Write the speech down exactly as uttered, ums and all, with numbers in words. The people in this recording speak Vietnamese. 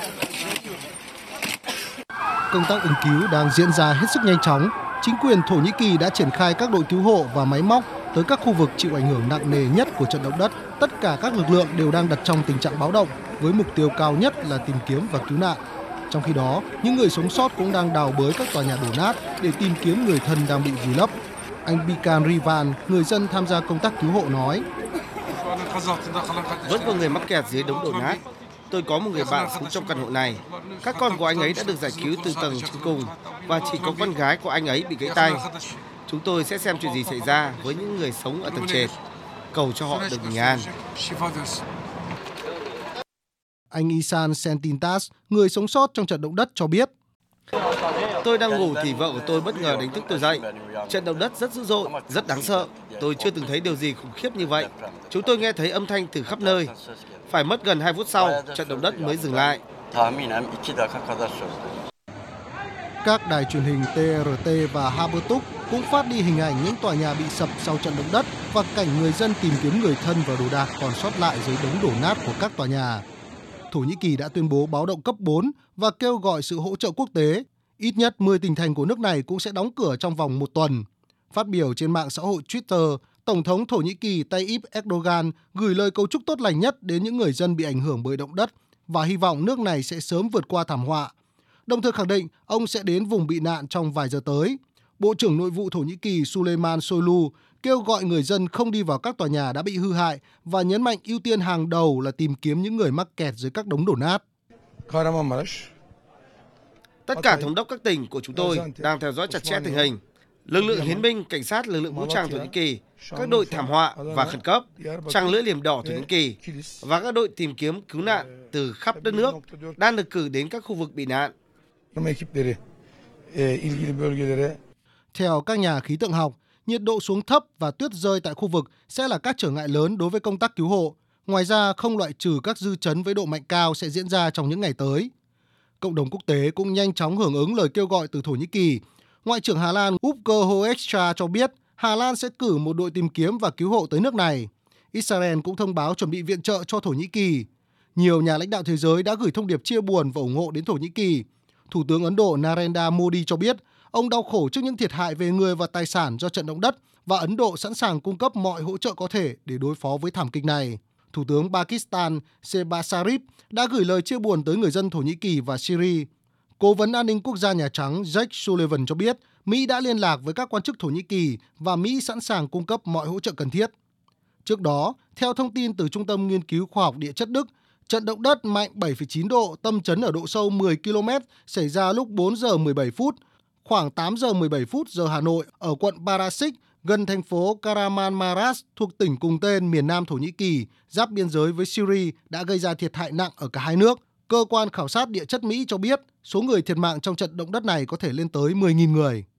Công tác ứng cứu đang diễn ra hết sức nhanh chóng. Chính quyền Thổ Nhĩ Kỳ đã triển khai các đội cứu hộ và máy móc tới các khu vực chịu ảnh hưởng nặng nề nhất của trận động đất. Tất cả các lực lượng đều đang đặt trong tình trạng báo động, với mục tiêu cao nhất là tìm kiếm và cứu nạn. Trong khi đó, những người sống sót cũng đang đào bới các tòa nhà đổ nát để tìm kiếm người thân đang bị vùi lấp. Anh Bikan Rivan, người dân tham gia công tác cứu hộ nói: Vẫn có người mắc kẹt dưới đống đổ nát. Tôi có một người bạn sống trong căn hộ này. Các con của anh ấy đã được giải cứu từ tầng trên cùng và chỉ có con gái của anh ấy bị gãy tay. Chúng tôi sẽ xem chuyện gì xảy ra với những người sống ở tầng trệt. Cầu cho họ được bình an. Anh Isan Sentintas, người sống sót trong trận động đất cho biết: Tôi đang ngủ thì vợ của tôi bất ngờ đánh thức tôi dậy. Trận động đất rất dữ dội, rất đáng sợ. Tôi chưa từng thấy điều gì khủng khiếp như vậy. Chúng tôi nghe thấy âm thanh từ khắp nơi. Phải mất gần hai phút sau, trận động đất mới dừng lại. Các đài truyền hình tê rờ tê và Haberturk cũng phát đi hình ảnh những tòa nhà bị sập sau trận động đất và cảnh người dân tìm kiếm người thân và đồ đạc còn sót lại dưới đống đổ nát của các tòa nhà. Thổ Nhĩ Kỳ đã tuyên bố báo động cấp bốn và kêu gọi sự hỗ trợ quốc tế. Ít nhất mười tỉnh thành của nước này cũng sẽ đóng cửa trong vòng một tuần. Phát biểu trên mạng xã hội Twitter, Tổng thống Thổ Nhĩ Kỳ Tayyip Erdogan gửi lời cầu chúc tốt lành nhất đến những người dân bị ảnh hưởng bởi động đất và hy vọng nước này sẽ sớm vượt qua thảm họa. Đồng thời khẳng định ông sẽ đến vùng bị nạn trong vài giờ tới. Bộ trưởng Nội vụ Thổ Nhĩ Kỳ Süleyman Soylu kêu gọi người dân không đi vào các tòa nhà đã bị hư hại và nhấn mạnh ưu tiên hàng đầu là tìm kiếm những người mắc kẹt dưới các đống đổ nát. Tất cả thống đốc các tỉnh của chúng tôi đang theo dõi chặt chẽ tình hình. Lực lượng hiến binh, cảnh sát, lực lượng vũ trang Thổ Nhĩ Kỳ, các đội thảm họa và khẩn cấp, trăng lưỡi liềm đỏ Thổ Nhĩ Kỳ và các đội tìm kiếm cứu nạn từ khắp đất nước đang được cử đến các khu vực bị nạn. Theo các nhà khí tượng học, nhiệt độ xuống thấp và tuyết rơi tại khu vực sẽ là các trở ngại lớn đối với công tác cứu hộ. Ngoài ra, không loại trừ các dư chấn với độ mạnh cao sẽ diễn ra trong những ngày tới. Cộng đồng quốc tế cũng nhanh chóng hưởng ứng lời kêu gọi từ Thổ Nhĩ Kỳ. Ngoại trưởng Hà Lan Ufke Hoekstra cho biết Hà Lan sẽ cử một đội tìm kiếm và cứu hộ tới nước này. Israel cũng thông báo chuẩn bị viện trợ cho Thổ Nhĩ Kỳ. Nhiều nhà lãnh đạo thế giới đã gửi thông điệp chia buồn và ủng hộ đến Thổ Nhĩ Kỳ. Thủ tướng Ấn Độ Narendra Modi cho biết ông đau khổ trước những thiệt hại về người và tài sản do trận động đất và Ấn Độ sẵn sàng cung cấp mọi hỗ trợ có thể để đối phó với thảm kịch này. Thủ tướng Pakistan Shehbaz Sharif đã gửi lời chia buồn tới người dân Thổ Nhĩ Kỳ và Syria. Cố vấn an ninh quốc gia Nhà Trắng Jake Sullivan cho biết Mỹ đã liên lạc với các quan chức Thổ Nhĩ Kỳ và Mỹ sẵn sàng cung cấp mọi hỗ trợ cần thiết. Trước đó, theo thông tin từ Trung tâm Nghiên cứu Khoa học Địa chất Đức, trận động đất mạnh bảy phẩy chín độ, tâm chấn ở độ sâu mười ki lô mét xảy ra lúc bốn giờ mười bảy phút, khoảng tám giờ mười bảy phút giờ Hà Nội ở quận Barasik, gần thành phố Kahramanmaras thuộc tỉnh cùng tên miền Nam Thổ Nhĩ Kỳ, giáp biên giới với Syria đã gây ra thiệt hại nặng ở cả hai nước. Cơ quan khảo sát địa chất Mỹ cho biết số người thiệt mạng trong trận động đất này có thể lên tới mười nghìn người.